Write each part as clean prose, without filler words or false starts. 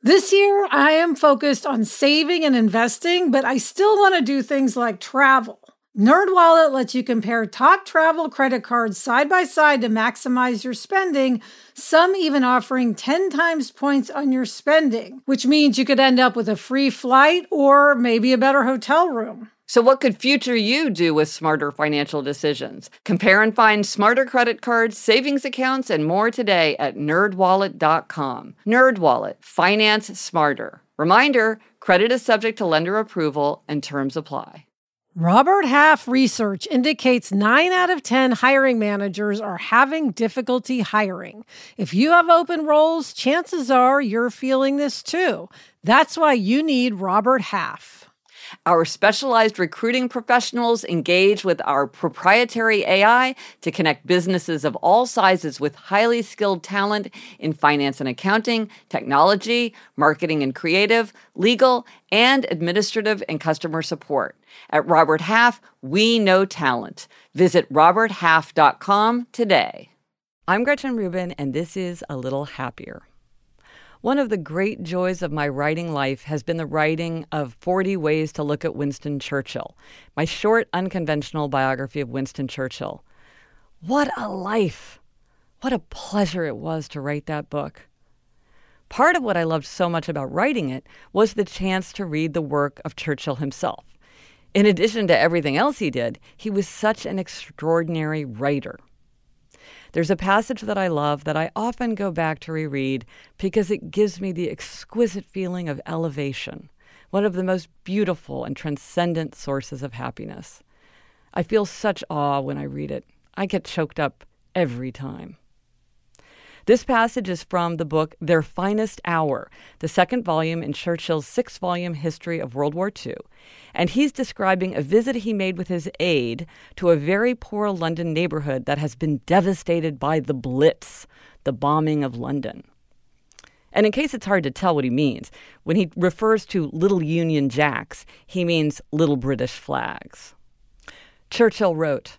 This year, I am focused on saving and investing, but I still want to do things like travel. NerdWallet lets you compare top travel credit cards side by side to maximize your spending, some even offering 10 times points on your spending, which means you could end up with a free flight or maybe a better hotel room. So what could future you do with smarter financial decisions? Compare and find smarter credit cards, savings accounts, and more today at nerdwallet.com. NerdWallet. Finance smarter. Reminder, credit is subject to lender approval and terms apply. Robert Half research indicates 9 out of 10 hiring managers are having difficulty hiring. If you have open roles, chances are you're feeling this too. That's why you need Robert Half. Our specialized recruiting professionals engage with our proprietary AI to connect businesses of all sizes with highly skilled talent in finance and accounting, technology, marketing and creative, legal, and administrative and customer support. At Robert Half, we know talent. Visit roberthalf.com today. I'm Gretchen Rubin, and this is A Little Happier. One of the great joys of my writing life has been the writing of 40 Ways to Look at Winston Churchill, my short, unconventional biography of Winston Churchill. What a life! What a pleasure it was to write that book. Part of what I loved so much about writing it was the chance to read the work of Churchill himself. In addition to everything else he did, he was such an extraordinary writer. There's a passage that I love that I often go back to reread because it gives me the exquisite feeling of elevation, one of the most beautiful and transcendent sources of happiness. I feel such awe when I read it. I get choked up every time. This passage is from the book Their Finest Hour, the second volume in Churchill's 6-volume history of World War II. And he's describing a visit he made with his aide to a very poor London neighborhood that has been devastated by the Blitz, the bombing of London. And in case it's hard to tell what he means, when he refers to little Union Jacks, he means little British flags. Churchill wrote,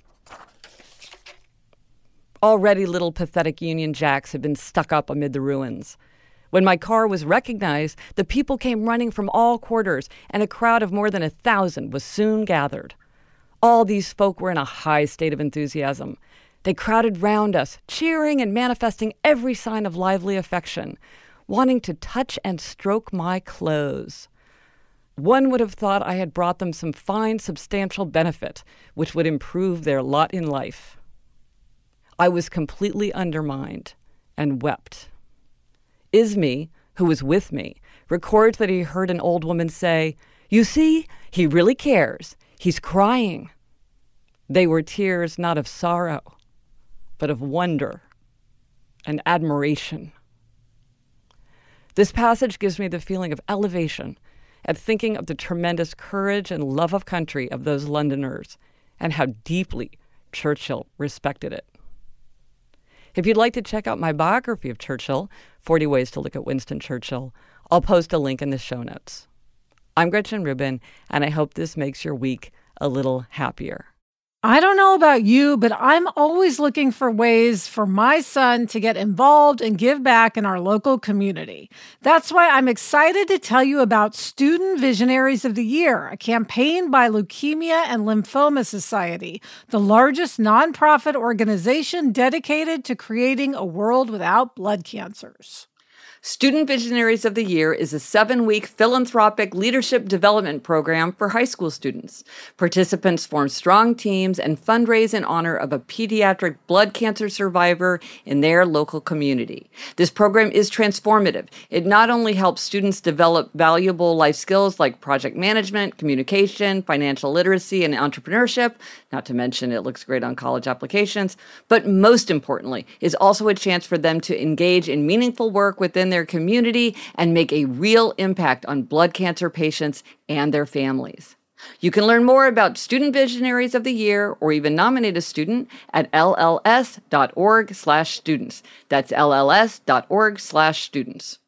"Already little pathetic Union Jacks had been stuck up amid the ruins. When my car was recognized, the people came running from all quarters, and a crowd of more than 1,000 was soon gathered. All these folk were in a high state of enthusiasm. They crowded round us, cheering and manifesting every sign of lively affection, wanting to touch and stroke my clothes. One would have thought I had brought them some fine, substantial benefit, which would improve their lot in life. I was completely undermined and wept. Ismay, who was with me, records that he heard an old woman say, 'You see, he really cares. He's crying.' They were tears not of sorrow, but of wonder and admiration." This passage gives me the feeling of elevation at thinking of the tremendous courage and love of country of those Londoners and how deeply Churchill respected it. If you'd like to check out my biography of Churchill, 40 Ways to Look at Winston Churchill, I'll post a link in the show notes. I'm Gretchen Rubin, and I hope this makes your week a little happier. I don't know about you, but I'm always looking for ways for my son to get involved and give back in our local community. That's why I'm excited to tell you about Student Visionaries of the Year, a campaign by Leukemia and Lymphoma Society, the largest nonprofit organization dedicated to creating a world without blood cancers. Student Visionaries of the Year is a 7-week philanthropic leadership development program for high school students. Participants form strong teams and fundraise in honor of a pediatric blood cancer survivor in their local community. This program is transformative. It not only helps students develop valuable life skills like project management, communication, financial literacy, and entrepreneurship, not to mention it looks great on college applications, but most importantly, is also a chance for them to engage in meaningful work within their community and make a real impact on blood cancer patients and their families. You can learn more about Student Visionaries of the Year or even nominate a student at lls.org/students. That's lls.org/students.